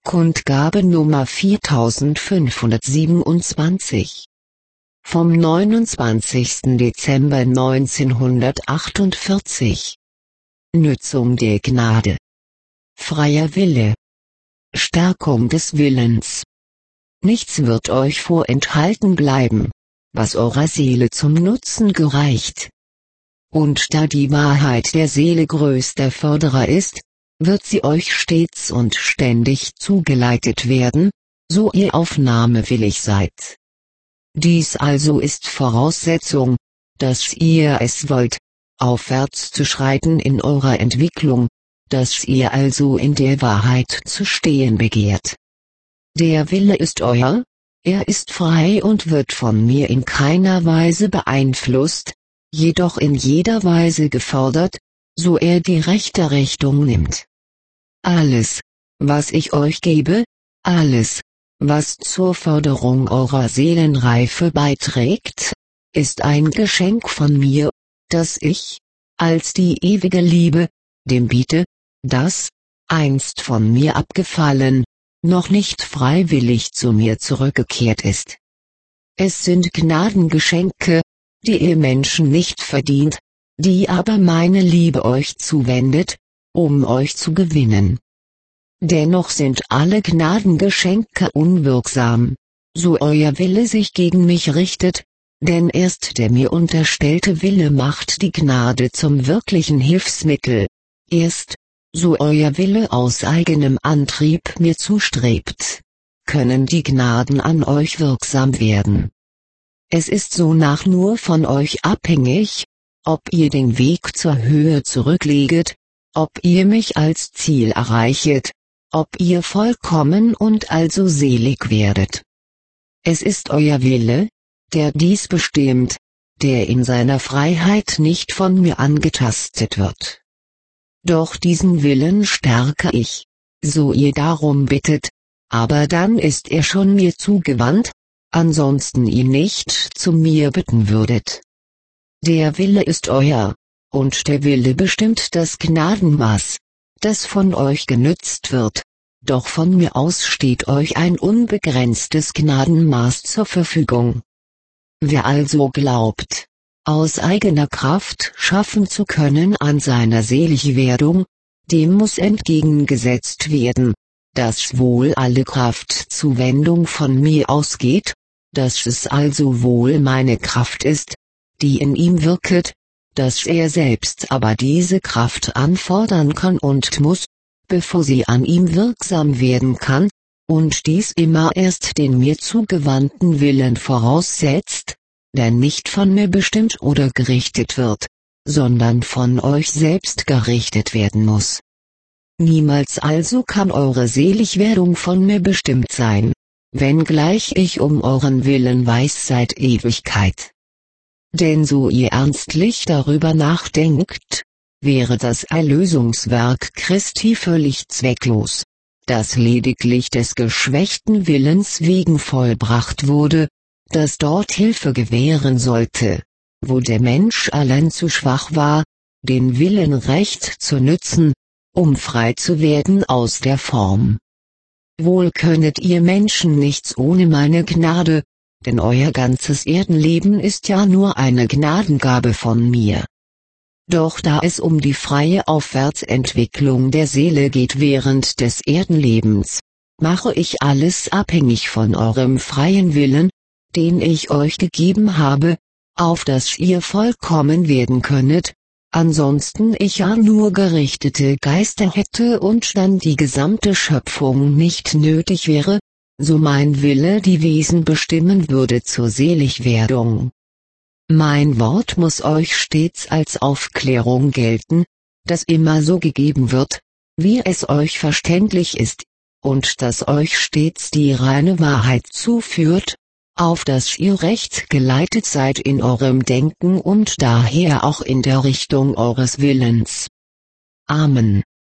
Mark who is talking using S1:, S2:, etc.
S1: Kundgabe Nummer 4527. Vom 29. Dezember 1948. Nützung der Gnade. Freier Wille. Stärkung des Willens. Nichts wird euch vorenthalten bleiben, was eurer Seele zum Nutzen gereicht. Und da die Wahrheit der Seele größter Förderer ist, wird sie euch stets und ständig zugeleitet werden, so ihr aufnahmewillig seid. Dies also ist Voraussetzung, dass ihr es wollt, aufwärts zu schreiten in eurer Entwicklung, dass ihr also in der Wahrheit zu stehen begehrt. Der Wille ist euer, er ist frei und wird von mir in keiner Weise beeinflusst, jedoch in jeder Weise gefordert, so er die rechte Richtung nimmt. Alles, was ich euch gebe, alles, was zur Förderung eurer Seelenreife beiträgt, ist ein Geschenk von mir, das ich, als die ewige Liebe, dem biete, das, einst von mir abgefallen, noch nicht freiwillig zu mir zurückgekehrt ist. Es sind Gnadengeschenke, die ihr Menschen nicht verdient, die aber meine Liebe euch zuwendet, um euch zu gewinnen. Dennoch sind alle Gnadengeschenke unwirksam, so euer Wille sich gegen mich richtet, denn erst der mir unterstellte Wille macht die Gnade zum wirklichen Hilfsmittel, erst, so euer Wille aus eigenem Antrieb mir zustrebt, können die Gnaden an euch wirksam werden. Es ist sonach nur von euch abhängig, ob ihr den Weg zur Höhe zurückleget, ob ihr mich als Ziel erreichet, ob ihr vollkommen und also selig werdet. Es ist euer Wille, der dies bestimmt, der in seiner Freiheit nicht von mir angetastet wird. Doch diesen Willen stärke ich, so ihr darum bittet, aber dann ist er schon mir zugewandt, ansonsten ihr nicht zu mir bitten würdet. Der Wille ist euer, und der Wille bestimmt das Gnadenmaß, das von euch genützt wird, doch von mir aus steht euch ein unbegrenztes Gnadenmaß zur Verfügung. Wer also glaubt, aus eigener Kraft schaffen zu können an seiner Seligwerdung, dem muss entgegengesetzt werden, dass wohl alle Kraftzuwendung von mir ausgeht, dass es also wohl meine Kraft ist, die in ihm wirket, dass er selbst aber diese Kraft anfordern kann und muss, bevor sie an ihm wirksam werden kann, und dies immer erst den mir zugewandten Willen voraussetzt, der nicht von mir bestimmt oder gerichtet wird, sondern von euch selbst gerichtet werden muss. Niemals also kann eure Seligwerdung von mir bestimmt sein, wenngleich ich um euren Willen weiß seit Ewigkeit. Denn so ihr ernstlich darüber nachdenkt, wäre das Erlösungswerk Christi völlig zwecklos, das lediglich des geschwächten Willens wegen vollbracht wurde, das dort Hilfe gewähren sollte, wo der Mensch allein zu schwach war, den Willen recht zu nützen, um frei zu werden aus der Form. Wohl könnet ihr Menschen nichts ohne meine Gnade, denn euer ganzes Erdenleben ist ja nur eine Gnadengabe von mir. Doch da es um die freie Aufwärtsentwicklung der Seele geht während des Erdenlebens, mache ich alles abhängig von eurem freien Willen, den ich euch gegeben habe, auf dass ihr vollkommen werden könnet, ansonsten ich ja nur gerichtete Geister hätte und dann die gesamte Schöpfung nicht nötig wäre, so mein Wille die Wesen bestimmen würde zur Seligwerdung. Mein Wort muss euch stets als Aufklärung gelten, das immer so gegeben wird, wie es euch verständlich ist, und das euch stets die reine Wahrheit zuführt, auf dass ihr recht geleitet seid in eurem Denken und daher auch in der Richtung eures Willens. Amen.